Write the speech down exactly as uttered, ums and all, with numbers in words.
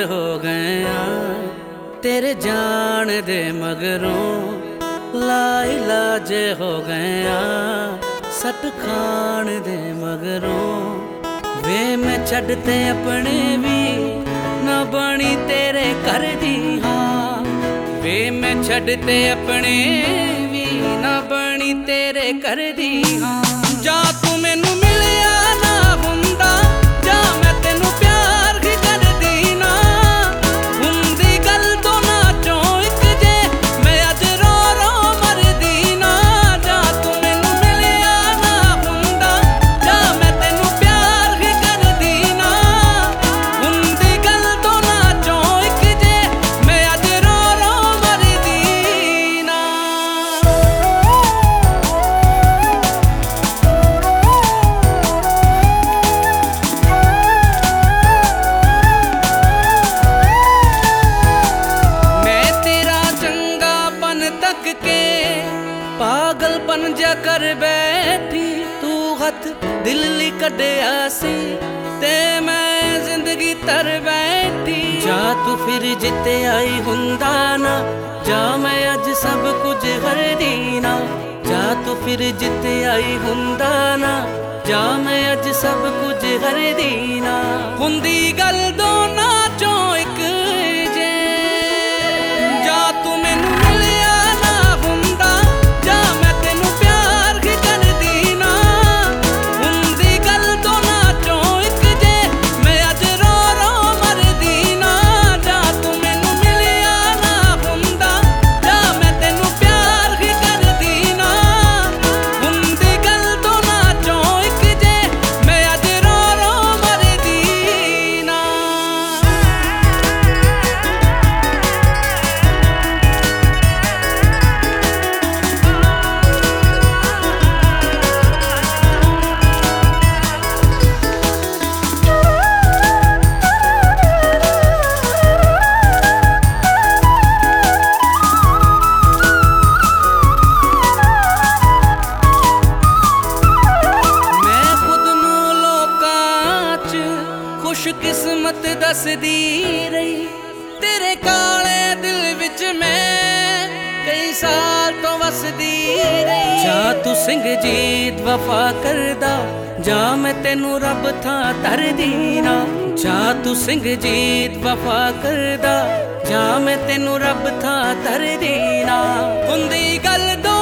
हो गया तेरे जान दे मगरों, लाइलाज हो गया सट खान दे मगरों। वे मैं छड्डते अपने भी ना बनी तेरे घर दी हाँ, वे मैं छड्डते अपने भी ना बनी तेरे घर दी हाँ। जा तू मैनू मिलिया ना हुंदा, जा मैं तेनू प्यार ही करदी ना हुंदी, गल तो ना चो इक जे मैं अज रो रो मरदी ना। जा तू मैनू मिलिया ना हुंदा, जा मैं तेनू प्यार ही करदी ना हुंदी, गल तो ना चो इक जे मैं अज रो रो मरदी ना। पागलपन जा कर बैठी तू हथ दिल ली कढ़िया सी ते मैं जिंदगी तर बैठी। जा तू फिर जिते आई हुंदा ना, जा मैं अज सब कुछ करदी ना। जा तू फिर जिते आई हुंदा ना, जा मैं अज सब कुछ करदी ना हुंदी, गल दोना चो इक जे। जा तू मैनू मिलिया ना हुंदा, जा मैं तेनू प्यार ही करदी ना हुंदी, गल तो ना चो इक जे मैं अज रो रो मरदी ना। जा तू मैनू मिलिया ना हुंदा, जा मैं तेनू प्यार ही करदी ना हुंदी, गल तो ना चो इक जे मैं अज रो रो मरदी ना। खुशकिस्मत दसदी रही तेरे काले दिल विच मैं कई साल तो वसदी रही। जा तू सिंह जीत वफा करदा, जा मैं तेनू रब थां धरदी ना। जा तू सिंह जीत वफा करदा, जा मैं तेनू रब थां धरदी ना हुंदी, गल दो